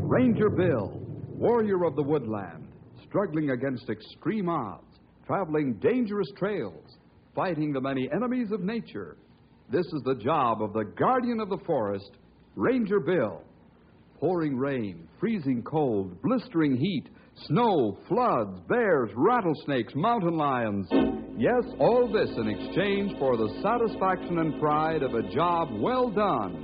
Ranger Bill, warrior of the woodland, struggling against extreme odds, traveling dangerous trails, fighting the many enemies of nature. This is the job of the guardian of the forest, Ranger Bill. Pouring rain, freezing cold, blistering heat, snow, floods, bears, rattlesnakes, mountain lions. Yes, all this in exchange for the satisfaction and pride of a job well done.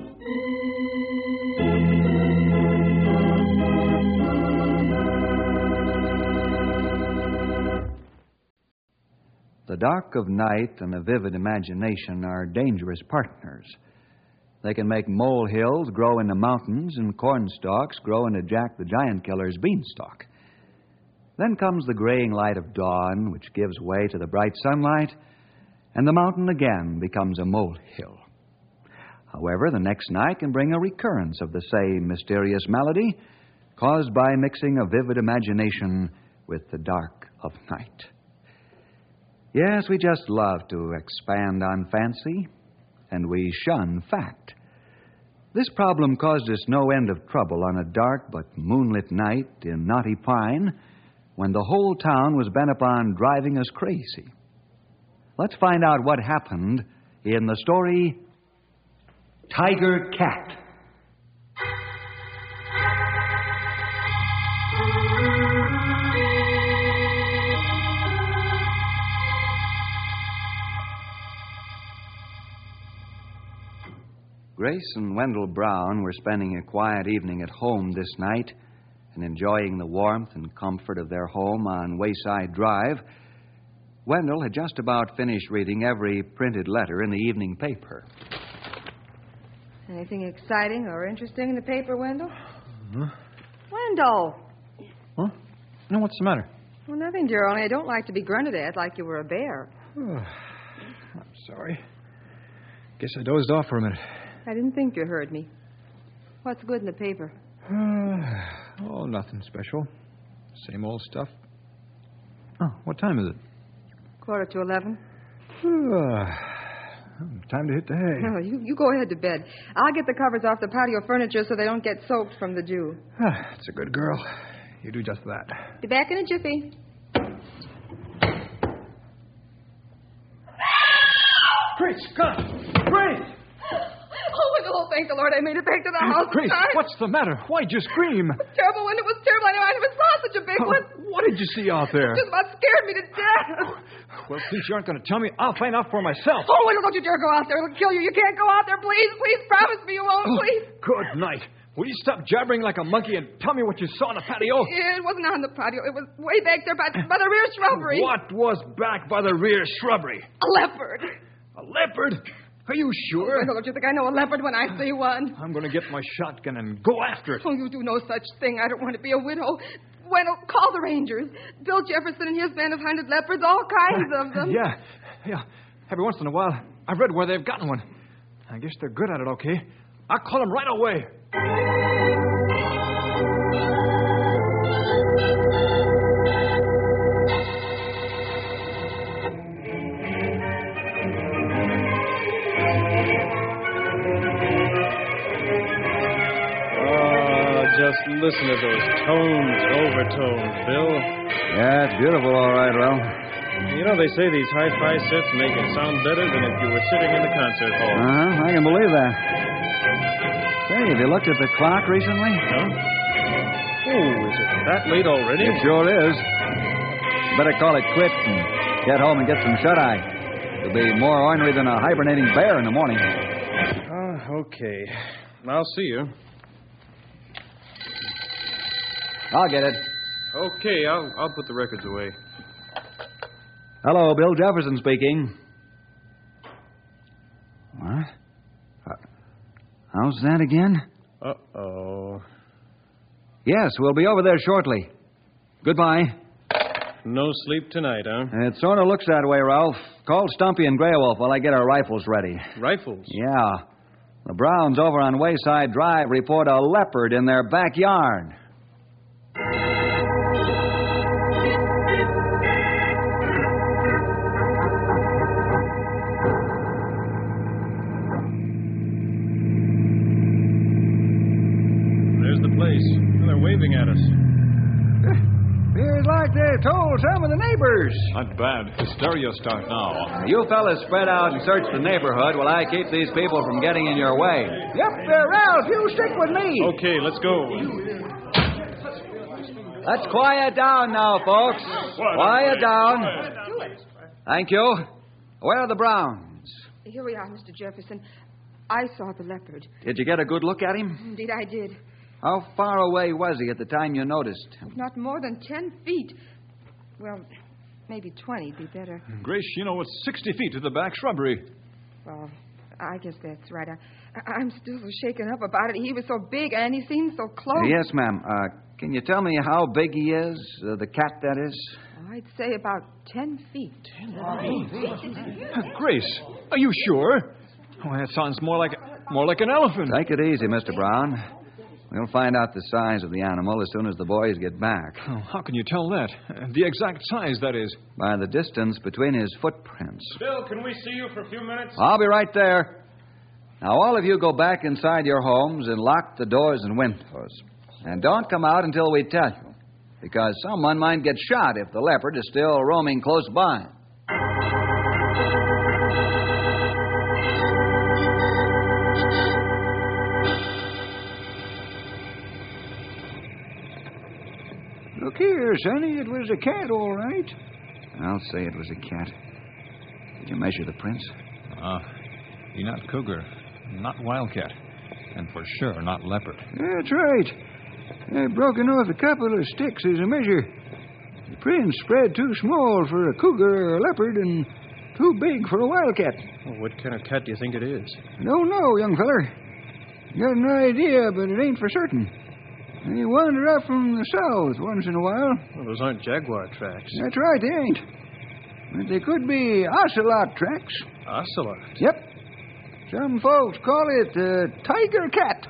The dark of night and a vivid imagination are dangerous partners. They can make molehills grow into mountains and cornstalks grow into Jack the Giant Killer's beanstalk. Then comes the graying light of dawn, which gives way to the bright sunlight, and the mountain again becomes a molehill. However, the next night can bring a recurrence of the same mysterious malady, caused by mixing a vivid imagination with the dark of night. Yes, we just love to expand on fancy, and we shun fact. This problem caused us no end of trouble on a dark but moonlit night in Knotty Pine, when the whole town was bent upon driving us crazy. Let's find out what happened in the story, Tiger Cat. Grace and Wendell Brown were spending a quiet evening at home this night and enjoying the warmth and comfort of their home on Wayside Drive. Wendell had just about finished reading every printed letter in the evening paper. Anything exciting or interesting in the paper, Wendell? Huh? Wendell! Huh? No, what's the matter? Well, nothing, dear, only I don't like to be grunted at like you were a bear. Oh, I'm sorry. Guess I dozed off for a minute. I didn't think you heard me. What's good in the paper? Oh, nothing special. Same old stuff. Oh, what time is it? 11:45. Time to hit the hay. No, you go ahead to bed. I'll get the covers off the patio furniture so they don't get soaked from the dew. It's a good girl. You do just that. Be back in a jiffy. Grace, come! Grace! Oh, Wendell, thank the Lord I made it back to the house Grace, in time. what's the matter? Why'd you scream? It was terrible, Wendell. It was terrible. I never saw such a big one. What did you see out there? It just about scared me to death. Well, since you aren't going to tell me, I'll find out for myself. Oh, Wendell, don't you dare go out there. It'll kill you. You can't go out there. Please, please, promise me you won't, please. Good night. Will you stop jabbering like a monkey and tell me what you saw on the patio? It wasn't on the patio. It was way back there by the rear shrubbery. What was back by the rear shrubbery? A leopard. A leopard? Are you sure? Oh, Wendell, don't you think I know a leopard when I see one? I'm going to get my shotgun and go after it. Oh, you do no such thing. I don't want to be a widow. Wendell, call the Rangers. Bill Jefferson and his men have hunted leopards, all kinds of them. Yeah. Every once in a while, I've read where they've gotten one. I guess they're good at it, okay? I'll call them right away. Just listen to those tones, overtones, Bill. Yeah, it's beautiful, all right, Ralph. You know, they say these hi-fi sets make it sound better than if you were sitting in the concert hall. I can believe that. Say, have you looked at the clock recently? Huh? Oh, is it that late already? It sure is. Better call it quits and get home and get some shut-eye. You'll be more ornery than a hibernating bear in the morning. Okay. I'll see you. I'll get it. Okay, I'll put the records away. Hello, Bill Jefferson speaking. What? How's that again? Uh-oh. Yes, we'll be over there shortly. Goodbye. No sleep tonight, huh? It sort of looks that way, Ralph. Call Stumpy and Grey Wolf while I get our rifles ready. Rifles? Yeah. The Browns over on Wayside Drive report a leopard in their backyard. There's the place. They're waving at us. Feels like they told some of the neighbors. Not bad. Hysteria start now. You fellas spread out and search the neighborhood while I keep these people from getting in your way. Yep, Ralph, you stick with me. Okay, let's go. Let's quiet down now, folks. Quiet down. Thank you. Where are the Browns? Here we are, Mr. Jefferson. I saw the leopard. Did you get a good look at him? Indeed, I did. How far away was he at the time you noticed him? Not more than 10 feet. Well, maybe 20 would be better. Grace, it's 60 feet to the back shrubbery. Well, I guess that's right. I'm still so shaken up about it. He was so big, and he seemed so close. Yes, ma'am. Can you tell me how big he is? The cat, that is? I'd say about 10 feet. 10 feet? Grace, are you sure? Oh, that sounds more like an elephant. Take it easy, Mr. Brown. We'll find out the size of the animal as soon as the boys get back. Oh, how can you tell that? The exact size, that is. By the distance between his footprints. Bill, can we see you for a few minutes? I'll be right there. Now, all of you go back inside your homes and lock the doors and windows. And don't come out until we tell you, because someone might get shot if the leopard is still roaming close by. Look here, Sonny, it was a cat, all right. I'll say it was a cat. Did you measure the prints? You're not cougar, not wildcat, and for sure not leopard. That's right. I've broken off a couple of sticks as a measure. The prints spread too small for a cougar or a leopard and too big for a wildcat. Well, what kind of cat do you think it is? I don't know, young feller. Got an idea, but it ain't for certain. They wander up from the south once in a while. Well, those aren't jaguar tracks. That's right, they ain't. But they could be ocelot tracks. Ocelot? Yep. Some folks call it the tiger cat.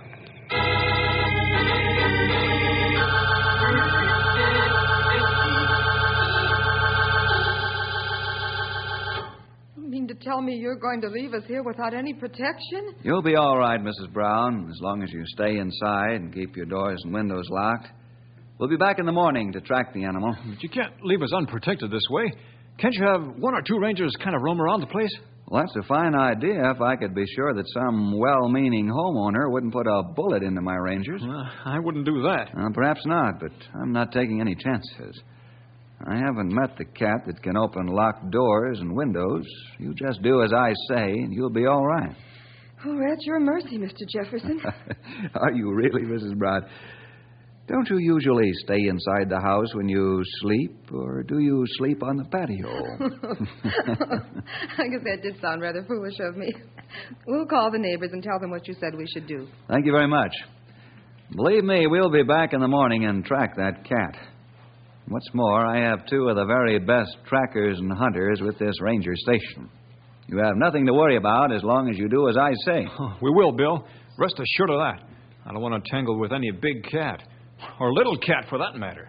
You mean to tell me you're going to leave us here without any protection? You'll be all right, Mrs. Brown, as long as you stay inside and keep your doors and windows locked. We'll be back in the morning to track the animal. But you can't leave us unprotected this way. Can't you have one or two rangers kind of roam around the place? Well, that's a fine idea if I could be sure that some well-meaning homeowner wouldn't put a bullet into my rangers. I wouldn't do that. Perhaps not, but I'm not taking any chances. I haven't met the cat that can open locked doors and windows. You just do as I say, and you'll be all right. Oh, at your mercy, Mr. Jefferson. Are you really, Mrs. Brown? Don't you usually stay inside the house when you sleep, or do you sleep on the patio? I guess that did sound rather foolish of me. We'll call the neighbors and tell them what you said we should do. Thank you very much. Believe me, we'll be back in the morning and track that cat. What's more, I have two of the very best trackers and hunters with this ranger station. You have nothing to worry about as long as you do as I say. We will, Bill. Rest assured of that. I don't want to tangle with any big cat. Or little cat, for that matter.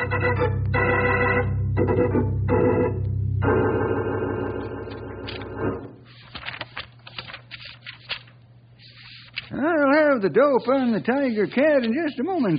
I'll have the dope on the tiger cat in just a moment.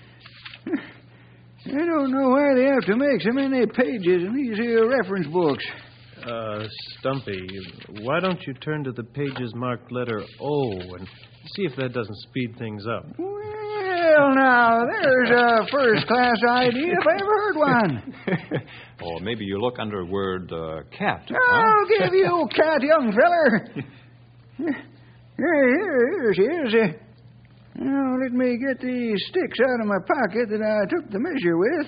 I don't know why they have to make so many pages in these here reference books. Stumpy, why don't you turn to the pages marked letter O and see if that doesn't speed things up? Well, now, there's a first-class idea if I ever heard one. Or maybe you look under word cat. I'll give you cat, young feller. Here she is. Now, let me get these sticks out of my pocket that I took the measure with.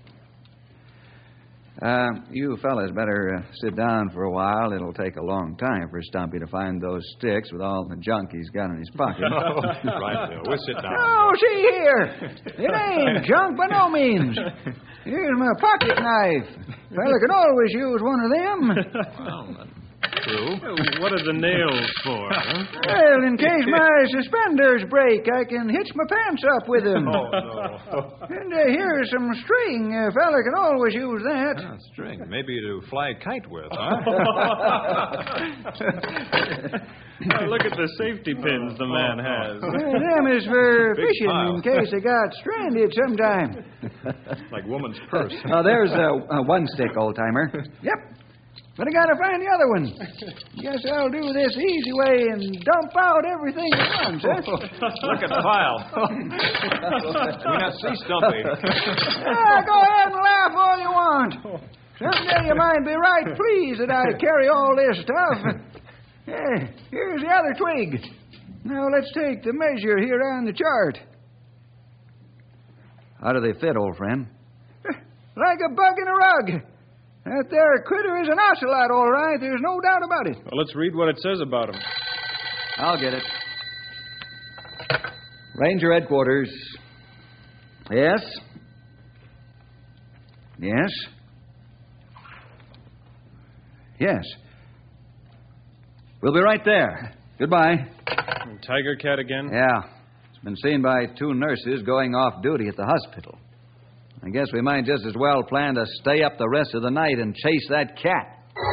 You fellas better sit down for a while. It'll take a long time for Stumpy to find those sticks with all the junk he's got in his pocket. Right, Bill. We'll sit down. Oh, see here. It ain't junk by no means. Here's my pocket knife. Fella can always use one of them. Well, that's true. What are the nails for, huh? Well, in case my suspenders break, I can hitch my pants up with them. Oh, no. And here's some string. A fella can always use that. String. Maybe to fly a kite with, huh? Look at the safety pins the man has. Them is for Big fishing pile. in case they got stranded sometime. Like woman's purse. There's one stick, old-timer. Yep. But I gotta find the other one. Guess I'll do this easy way and dump out everything at once, huh? Look at the pile. We not see Stumpy. Go ahead and laugh all you want. Someday you might be right pleased that I carry all this stuff. Here's the other twig. Now let's take the measure here on the chart. How do they fit, old friend? Like a bug in a rug. That there critter is an ocelot, all right. There's no doubt about it. Well, let's read what it says about him. I'll get it. Ranger headquarters. Yes? Yes? Yes. We'll be right there. Goodbye. Tiger cat again? Yeah. It's been seen by 2 nurses going off duty at the hospital. I guess we might just as well plan to stay up the rest of the night and chase that cat.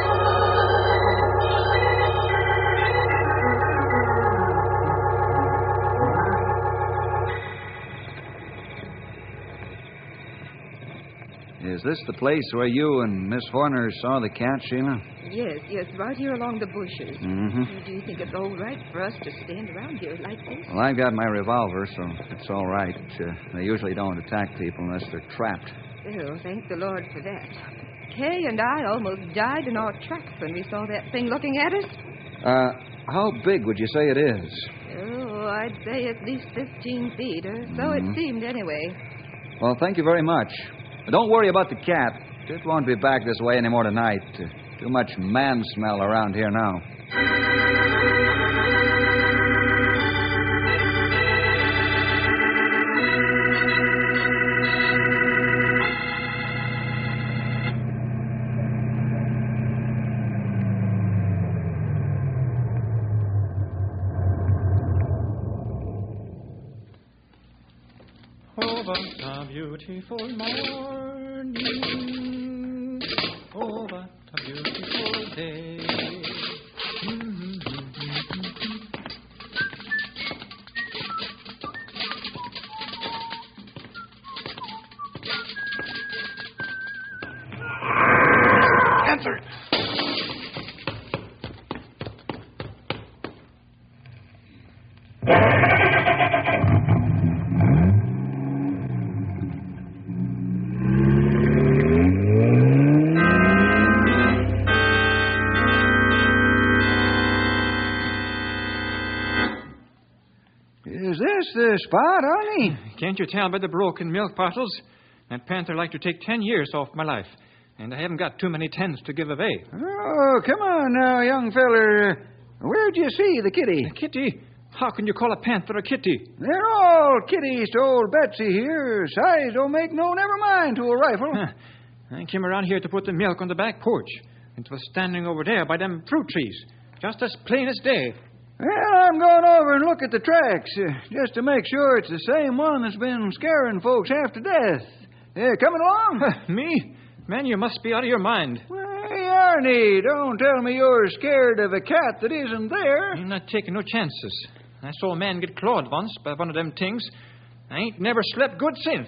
Is this the place where you and Miss Horner saw the cat, Sheila? Yes, right here along the bushes. Mm-hmm. Do you think it's all right for us to stand around here like this? Well, I've got my revolver, so it's all right. They usually don't attack people unless they're trapped. Oh, thank the Lord for that. Kay and I almost died in our tracks when we saw that thing looking at us. How big would you say it is? Oh, I'd say at least 15 feet, or so it seemed anyway. Well, thank you very much. But don't worry about the cat. It won't be back this way anymore tonight. Too much man smell around here now. Oh, what a beautiful morning. Oh, what a beautiful day. Answer! Is this the spot, honey? Can't you tell by the broken milk bottles? That panther like to take 10 years off my life, and I haven't got too many 10s to give away. Oh, come on now, young feller. Where'd you see the kitty? A kitty? How can you call a panther a kitty? They're all kitties to old Betsy here. Size don't make no never mind to a rifle. I came around here to put the milk on the back porch. It was standing over there by them fruit trees, just as plain as day. Well, I'm going over and look at the tracks, just to make sure it's the same one that's been scaring folks half to death. Coming along? Me? Man, you must be out of your mind. Well, Arnie, don't tell me you're scared of a cat that isn't there. I'm not taking no chances. I saw a man get clawed once by one of them things. I ain't never slept good since.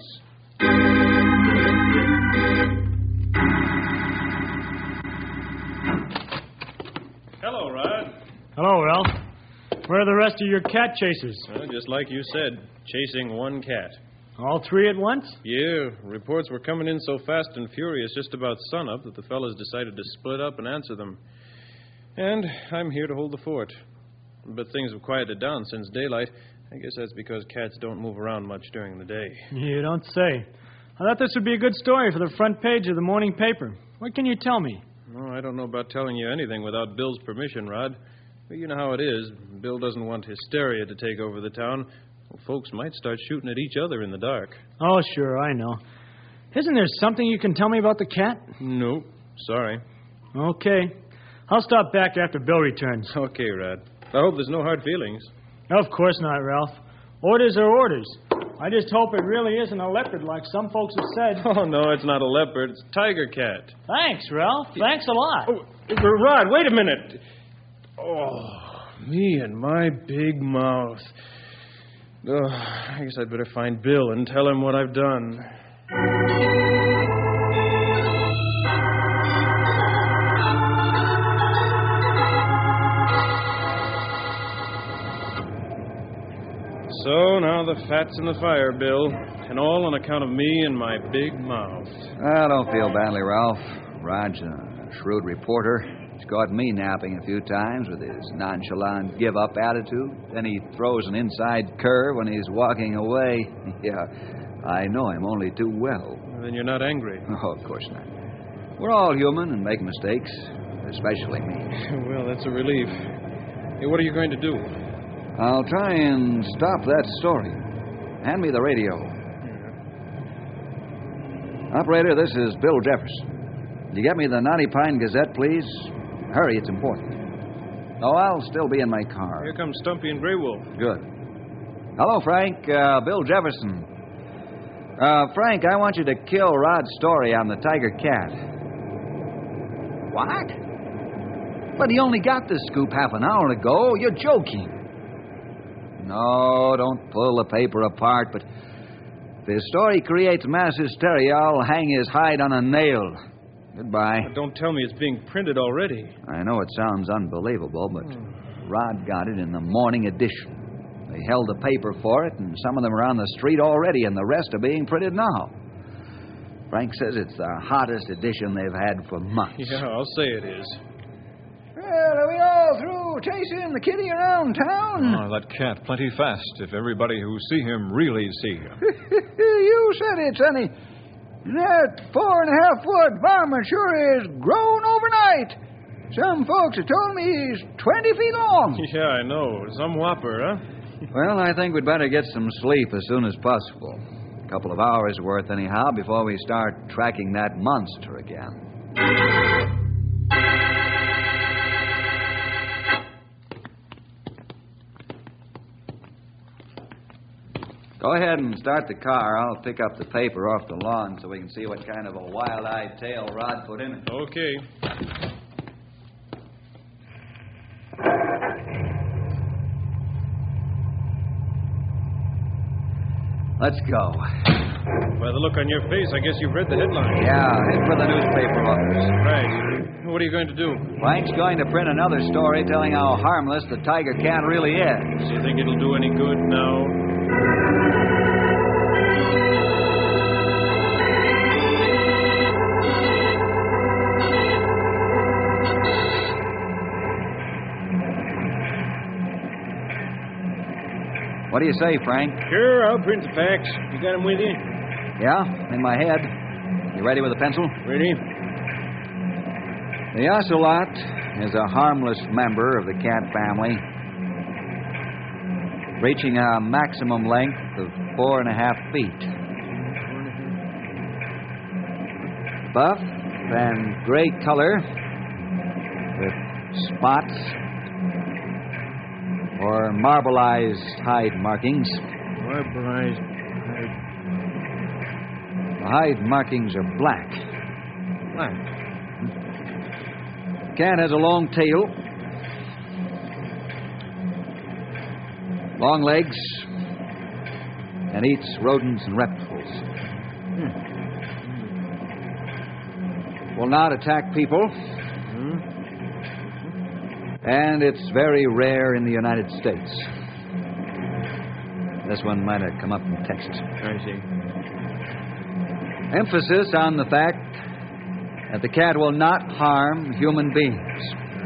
Hello, Rod. Hello, Ralph. Where are the rest of your cat chasers? Well, just like you said, chasing one cat. All 3 at once? Yeah, reports were coming in so fast and furious just about sunup that the fellas decided to split up and answer them. And I'm here to hold the fort. But things have quieted down since daylight. I guess that's because cats don't move around much during the day. You don't say. I thought this would be a good story for the front page of the morning paper. What can you tell me? Oh, I don't know about telling you anything without Bill's permission, Rod. But you know how it is. Bill doesn't want hysteria to take over the town. Well, folks might start shooting at each other in the dark. Oh, sure, I know. Isn't there something you can tell me about the cat? Nope. Sorry. Okay. I'll stop back after Bill returns. Okay, Rod. I hope there's no hard feelings. Of course not, Ralph. Orders are orders. I just hope it really isn't a leopard like some folks have said. Oh, no, it's not a leopard. It's a tiger cat. Thanks, Ralph. Thanks a lot. Oh, Rod, wait a minute. Oh, Me and my big mouth. Oh, I guess I'd better find Bill and tell him what I've done. So now the fat's in the fire, Bill. And all on account of me and my big mouth. Don't feel badly, Ralph. Rod's a shrewd reporter. He's caught me napping a few times with his nonchalant give-up attitude. Then he throws an inside curve when he's walking away. Yeah, I know him only too well. Then you're not angry. Oh, of course not. We're all human and make mistakes, especially me. Well, that's a relief. Hey, what are you going to do? I'll try and stop that story. Hand me the radio. Yeah. Operator, this is Bill Jefferson. You get me the Knotty Pine Gazette, please? Hurry, it's important. Oh, I'll still be in my car. Here comes Stumpy and Grey Wolf. Good. Hello, Frank. Bill Jefferson. Frank, I want you to kill Rod's story on the Tiger Cat. What? But he only got this scoop half an hour ago. You're joking. No, don't pull the paper apart, but if his story creates mass hysteria, I'll hang his hide on a nail. Goodbye. But don't tell me it's being printed already. I know it sounds unbelievable, but Rod got it in the morning edition. They held the paper for it, and some of them are on the street already, and the rest are being printed now. Frank says it's the hottest edition they've had for months. Yeah, I'll say it is. Well, are we all through chasing the kitty around town? Oh, that cat plenty fast if everybody who see him really see him. You said it, Sonny. That 4.5-foot varmint sure is grown overnight. Some folks have told me he's 20 feet long. Yeah, I know. Some whopper, huh? Well, I think we'd better get some sleep as soon as possible. A couple of hours worth, anyhow, before we start tracking that monster again. Go ahead and start the car. I'll pick up the paper off the lawn so we can see what kind of a wild-eyed tale Rod put in it. Okay. Let's go. By the look on your face, I guess you've read the headline. Yeah, head for the newspaper office. Right. What are you going to do? Frank's going to print another story telling how harmless the Tiger Cat really is. Do you think it'll do any good now? What do you say, Frank? Sure, I'll print the facts. You got them with you? Yeah, in my head. You ready with a pencil? Ready. The ocelot is a harmless member of the cat family, reaching a maximum length of 4.5 feet. Buff and gray color with spots or marbleized hide markings. Marbleized hide. The hide markings are black. Black. Cat has a long tail, long legs, and eats rodents and reptiles. Will not attack people. And it's very rare in the United States. This one might have come up in text. I see. Emphasis on the fact that the cat will not harm human beings.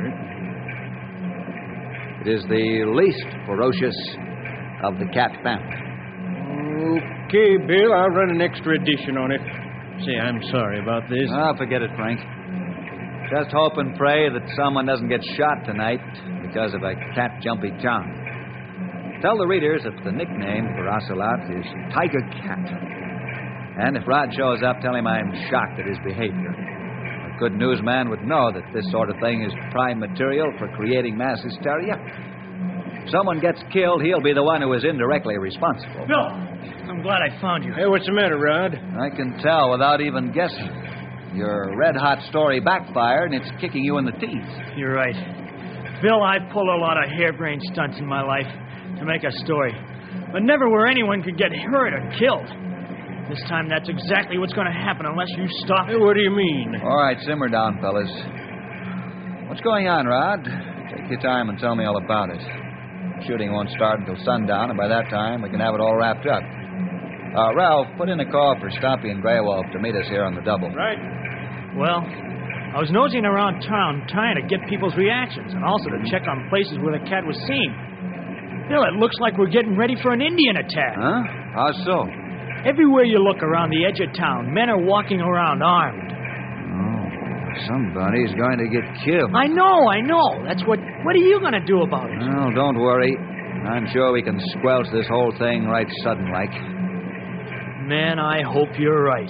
It is the least ferocious of the cat family. Okay, Bill, I'll run an extra edition on it. Say, I'm sorry about this. Forget it, Frank. Just hope and pray that someone doesn't get shot tonight because of a cat-jumpy John. Tell the readers that the nickname for Ocelot is Tiger Cat. And if Rod shows up, tell him I'm shocked at his behavior. A good newsman would know that this sort of thing is prime material for creating mass hysteria. If someone gets killed, he'll be the one who is indirectly responsible. Bill, I'm glad I found you. Hey, what's the matter, Rod? I can tell without even guessing. Your red-hot story backfired, and it's kicking you in the teeth. You're right. Bill, I've pulled a lot of harebrained stunts in my life to make a story, but never where anyone could get hurt or killed. This time, that's exactly what's going to happen unless you stop it. What do you mean? All right, simmer down, fellas. What's going on, Rod? Take your time and tell me all about it. Shooting won't start until sundown, and by that time, we can have it all wrapped up. Ralph, put in a call for Stompy and Grey Wolf to meet us here on the double. Right. Well, I was nosing around town trying to get people's reactions and also to check on places where the cat was seen. Bill, it looks like we're getting ready for an Indian attack. Huh? How so? Everywhere you look around the edge of town, men are walking around armed. Oh, somebody's going to get killed. I know. That's what are you going to do about it? Well, don't worry. I'm sure we can squelch this whole thing right sudden-like. Man, I hope you're right.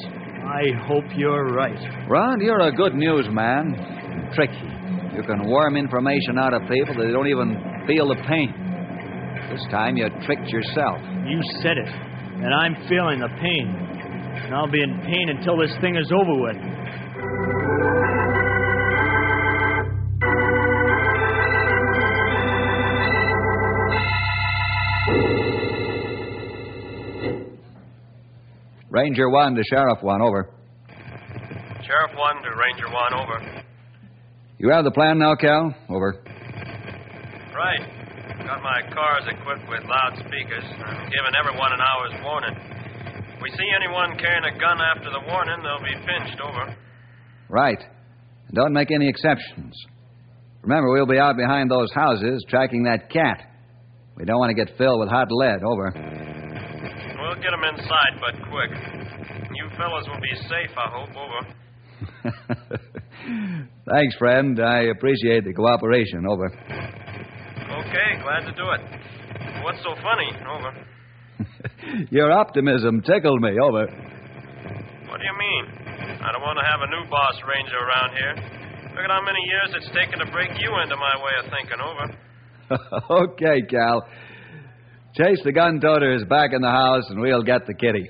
Rod, you're a good newsman. Tricky. You can worm information out of people that they don't even feel the pain. This time you tricked yourself. You said it. And I'm feeling the pain. And I'll be in pain until this thing is over with. Ranger 1 to Sheriff 1, over. Sheriff 1 to Ranger 1, over. You have the plan now, Cal? Over. Right. Got my cars equipped with loudspeakers. I'm giving everyone an hour's warning. If we see anyone carrying a gun after the warning, they'll be pinched, over. Right. And don't make any exceptions. Remember, we'll be out behind those houses tracking that cat. We don't want to get filled with hot lead, over. We'll get them inside, but quick. You fellas will be safe, I hope, over. Thanks, friend. I appreciate the cooperation, over. Okay, glad to do it. What's so funny, over? Your optimism tickled me, over. What do you mean? I don't want to have a new boss ranger around here. Look at how many years it's taken to break you into my way of thinking, over. Okay, Cal. Chase the gun toters back in the house, and we'll get the kitty.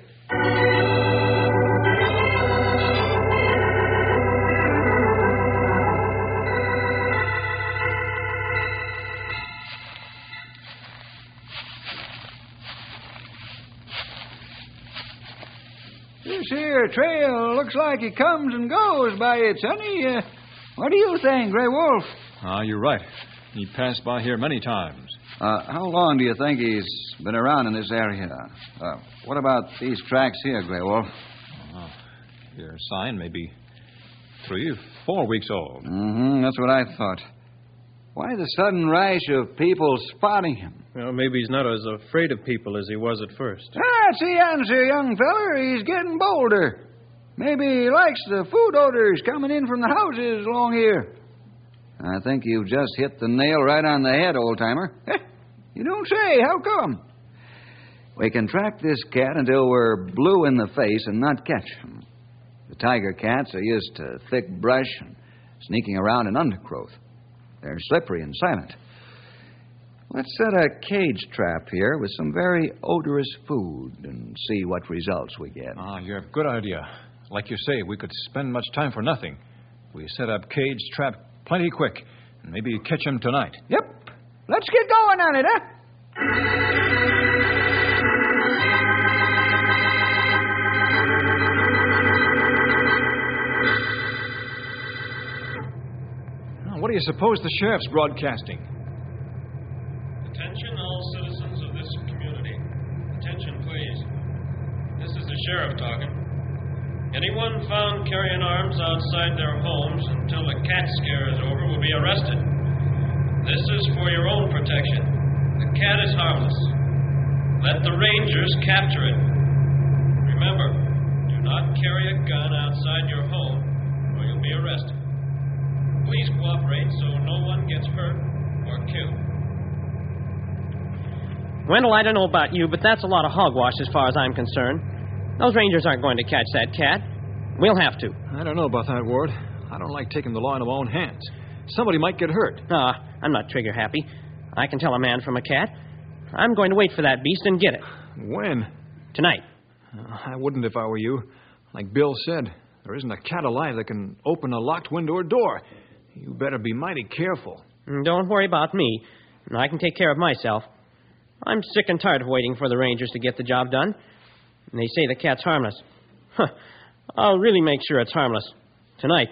This here trail looks like it comes and goes by it, Sonny. What do you think, Grey Wolf? You're right. He passed by here many times. How long do you think he's been around in this area? What about these tracks here, Grey Wolf? Your sign may be 3 or 4 weeks old. That's what I thought. Why the sudden rash of people spotting him? Well, maybe he's not as afraid of people as he was at first. That's the answer, young feller. He's getting bolder. Maybe he likes the food odors coming in from the houses along here. I think you've just hit the nail right on the head, old-timer. You don't say. How come? We can track this cat until we're blue in the face and not catch him. The tiger cats are used to thick brush and sneaking around in undergrowth. They're slippery and silent. Let's set a cage trap here with some very odorous food and see what results we get. You have a good idea. Like you say, we could spend much time for nothing. We set up cage trap plenty quick, and maybe catch him tonight. Yep. Let's get going on it, huh? What do you suppose the sheriff's broadcasting? Attention, all citizens of this community. Attention, please. This is the sheriff talking. Anyone found carrying arms outside their homes until the cat scare is over will be arrested. This is for your own protection. The cat is harmless. Let the rangers capture it. Remember, do not carry a gun outside your home or you'll be arrested. Please cooperate so no one gets hurt or killed. Wendell, I don't know about you, but that's a lot of hogwash as far as I'm concerned. Those rangers aren't going to catch that cat. We'll have to. I don't know about that, Ward. I don't like taking the law into my own hands. Somebody might get hurt. I'm not trigger happy. I can tell a man from a cat. I'm going to wait for that beast and get it. When? Tonight. I wouldn't if I were you. Like Bill said, there isn't a cat alive that can open a locked window or door. You better be mighty careful. Don't worry about me. I can take care of myself. I'm sick and tired of waiting for the Rangers to get the job done. And they say the cat's harmless. Huh. I'll really make sure it's harmless. Tonight.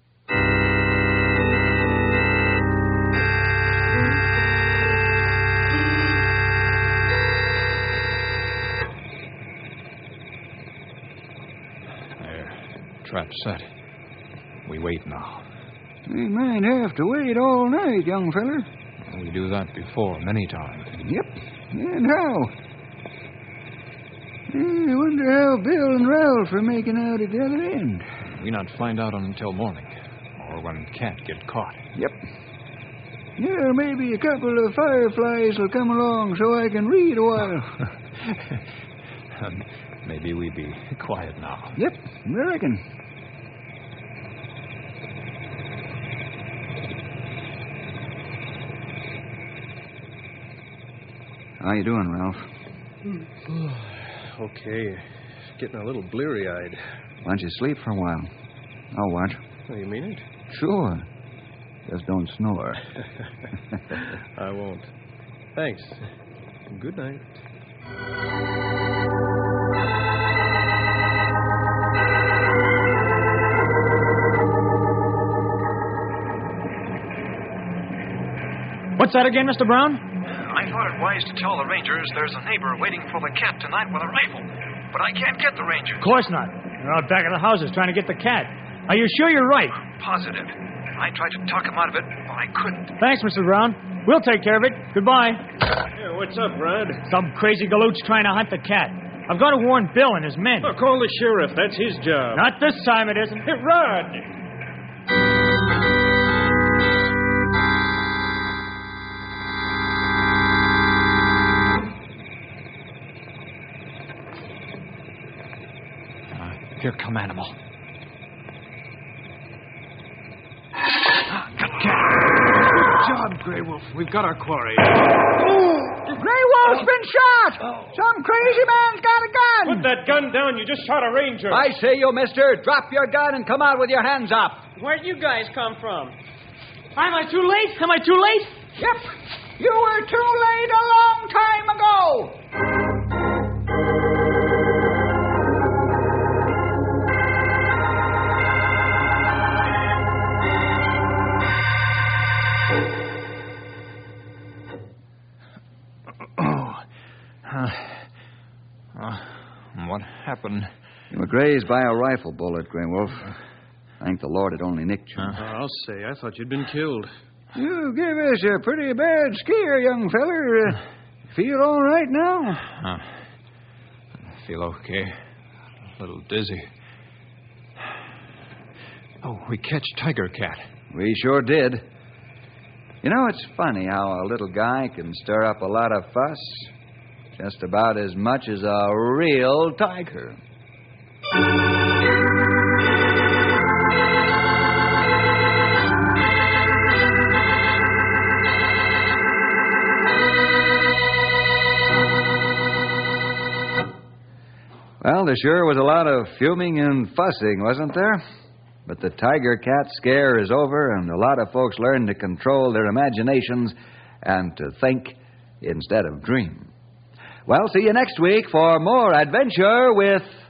Trap set. We wait now. We might have to wait all night, young feller. We do that before, many times. Yep. And how? I wonder how Bill and Ralph are making out at the other end. We not find out until morning, or when Cat get caught. Yep. Yeah, maybe a couple of fireflies will come along so I can read a while. Maybe we be quiet now. Yep, I reckon. How you doing, Ralph? Okay. Getting a little bleary-eyed. Why don't you sleep for a while? I'll watch. Oh, you mean it? Sure. Just don't snore. I won't. Thanks. Good night. What's that again, Mr. Brown? I thought it wise to tell the Rangers there's a neighbor waiting for the cat tonight with a rifle. But I can't get the Rangers. Of course not. They're out back of the houses trying to get the cat. Are you sure you're right? Positive. I tried to talk him out of it, but I couldn't. Thanks, Mr. Brown. We'll take care of it. Goodbye. Yeah, what's up, Rod? Some crazy galoot's trying to hunt the cat. I've got to warn Bill and his men. Oh, call the sheriff. That's his job. Not this time it isn't. Hey, Rod! Here come animal. Got cat. Good job, Grey Wolf. We've got our quarry. Grey Wolf's been shot! Some crazy man's got a gun! Put that gun down. You just shot a ranger. I say, you mister, drop your gun and come out with your hands up. Where'd you guys come from? Am I too late? Am I too late? Yep. You were too late a long time ago. What happened? You were grazed by a rifle bullet, Grey Wolf. Thank the Lord it only nicked you. I'll say. I thought you'd been killed. You give us a pretty bad scare, young feller. Feel all right now? I feel okay. A little dizzy. Oh, we catch Tiger Cat. We sure did. You know, it's funny how a little guy can stir up a lot of fuss. Just about as much as a real tiger. Well, there sure was a lot of fuming and fussing, wasn't there? But the Tiger Cat scare is over, and a lot of folks learn to control their imaginations and to think instead of dream. Well, see you next week for more adventure with